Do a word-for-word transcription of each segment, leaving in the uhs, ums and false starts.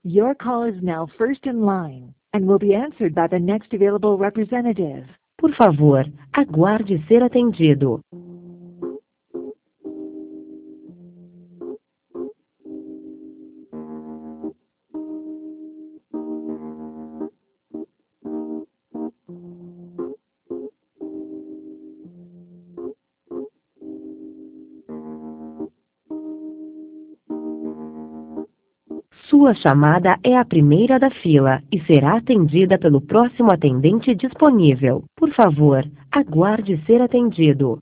Your call is now first in line and will be answered by the next available representative. Por favor, aguarde ser atendido. Sua chamada é a primeira da fila e será atendida pelo próximo atendente disponível. Por favor, aguarde ser atendido.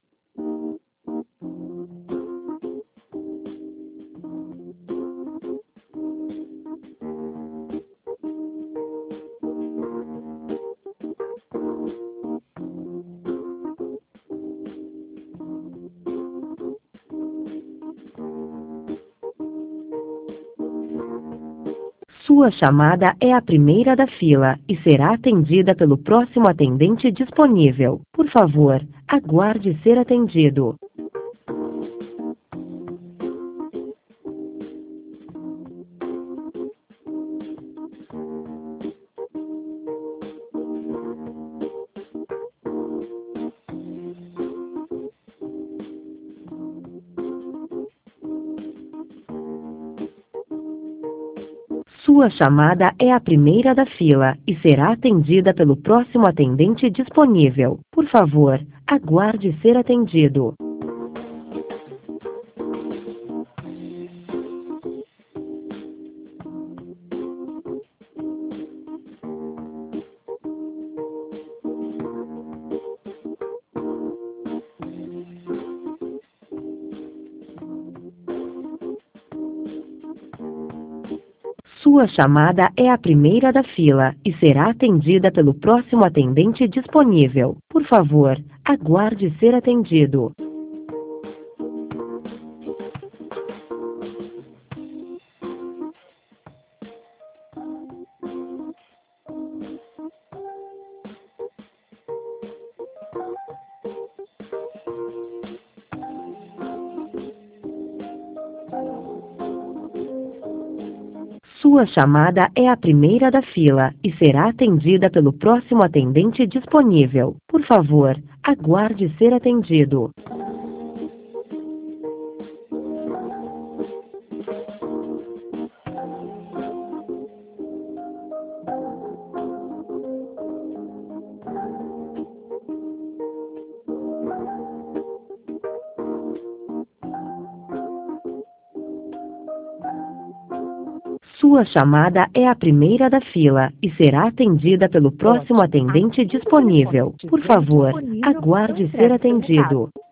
Sua chamada é a primeira da fila e será atendida pelo próximo atendente disponível. Por favor, aguarde ser atendido. Sua chamada é a primeira da fila e será atendida pelo próximo atendente disponível. Por favor, aguarde ser atendido. Sua chamada é a primeira da fila e será atendida pelo próximo atendente disponível. Por favor, aguarde ser atendido. Sua chamada é a primeira da fila e será atendida pelo próximo atendente disponível. Por favor, aguarde ser atendido. Sua chamada é a primeira da fila e será atendida pelo próximo atendente disponível. Por favor, aguarde ser atendido.